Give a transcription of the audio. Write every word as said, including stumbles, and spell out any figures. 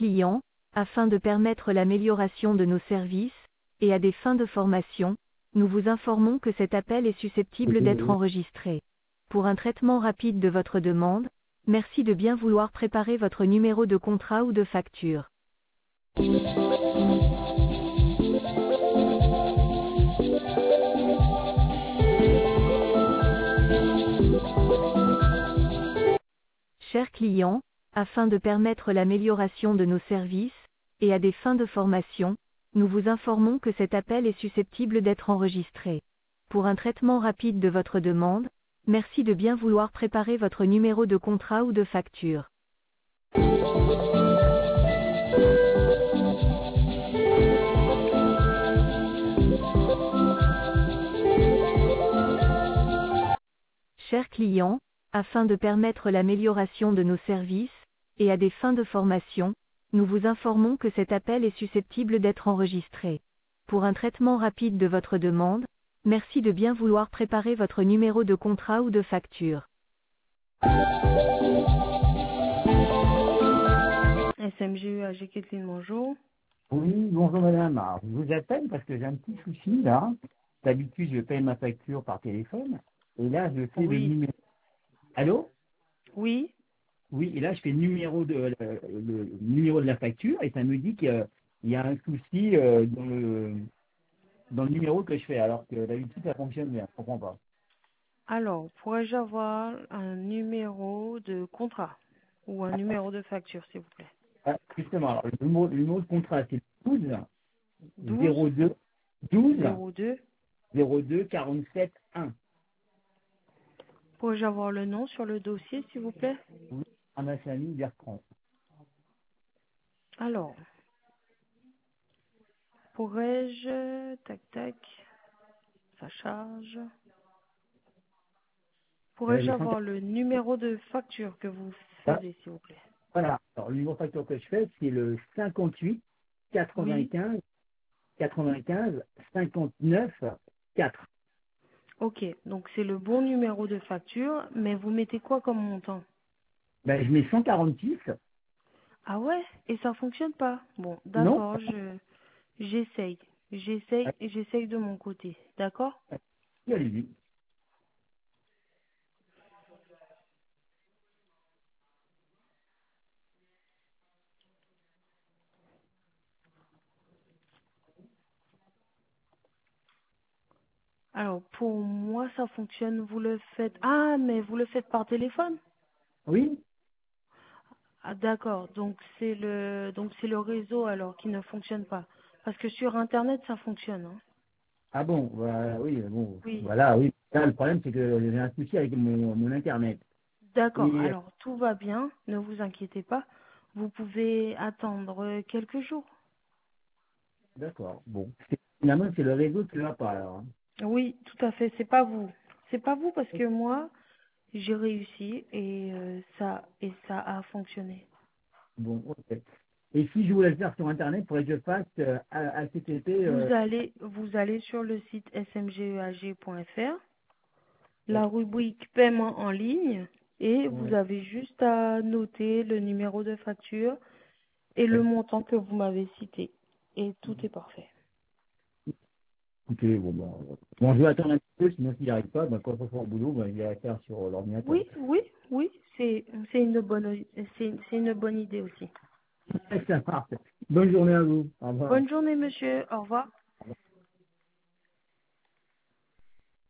client, afin de permettre l'amélioration de nos services, et à des fins de formation, nous vous informons que cet appel est susceptible d'être enregistré. Pour un traitement rapide de votre demande, merci de bien vouloir préparer votre numéro de contrat ou de facture. Chers clients, afin de permettre l'amélioration de nos services, et à des fins de formation, nous vous informons que cet appel est susceptible d'être enregistré. Pour un traitement rapide de votre demande, merci de bien vouloir préparer votre numéro de contrat ou de facture. Chers clients, afin de permettre l'amélioration de nos services, et à des fins de formation, nous vous informons que cet appel est susceptible d'être enregistré. Pour un traitement rapide de votre demande, merci de bien vouloir préparer votre numéro de contrat ou de facture. S M G U A G Kathleen, bonjour. Oui, bonjour madame. Alors, je vous appelle parce que j'ai un petit souci là. D'habitude, je paye ma facture par téléphone. Et là, je fais Oui. le numéro. Allô? Oui. Oui, et là, je fais le numéro de, le, le numéro de la facture et ça me dit qu'il y a un souci euh, dans, le, dans le numéro que je fais. Alors que d'habitude, ça fonctionne bien. Je comprends pas. Alors, pourrais-je avoir un numéro de contrat ou un numéro de facture, s'il vous plaît? Ah, justement, alors, le, numéro, le numéro de contrat, c'est douze douze zéro deux douze zéro deux. zéro deux quarante-sept un. Pourrais-je avoir le nom sur le dossier, s'il vous plaît? Oui, à ma famille, Bertrand. Alors, pourrais-je... Tac, tac. Ça charge. Euh, Pourrais-je les cent avoir le numéro de facture que vous quarante. faisiez, s'il vous plaît? Voilà. Alors, le numéro de facture que je fais, c'est le cinquante-huit Oui. quatre-vingt-quinze quatre-vingt-quinze cinquante-neuf quatre. Ok, donc c'est le bon numéro de facture, mais vous mettez quoi comme montant? Ben, je mets cent quarante-six. Ah ouais? Et ça fonctionne pas? Bon, Non? d'accord, je j'essaye. J'essaye et j'essaye de mon côté. D'accord? Oui, allez-y. Alors, pour moi, ça fonctionne. Vous le faites. Ah, mais vous le faites par téléphone? Oui? Ah, d'accord. Donc c'est le donc c'est le réseau alors qui ne fonctionne pas. Parce que sur Internet, ça fonctionne, hein. Ah bon, voilà, oui, bon, Oui. voilà, oui. Là, le problème, c'est que j'ai un souci avec mon, mon Internet. D'accord. Et, Alors, tout va bien. Ne vous inquiétez pas. Vous pouvez attendre quelques jours. d'accord, bon. C'est- Finalement, c'est le réseau qui ne va pas, alors. Hein. Oui, tout à fait. C'est pas vous. C'est pas vous parce que moi, j'ai réussi et euh, ça et ça a fonctionné. Bon, ok. Et si je voulais le faire sur Internet, il faudrait que je fasse euh, H T T P, euh, Vous allez vous allez sur le site s m g e a g point f r, la rubrique paiement en ligne et vous ouais, avez juste à noter le numéro de facture et le ouais. montant que vous m'avez cité et tout est parfait. Écoutez, bon, bon, euh, bon, je vais attendre un petit peu, sinon s'il n'y arrive pas, ben, quand on fera au boulot, ben, il va faire sur euh, l'ordinateur. Oui, oui, oui, c'est c'est une bonne c'est c'est une bonne idée aussi. Ça marche. Bonne journée à vous. Au revoir. Bonne journée monsieur, au revoir.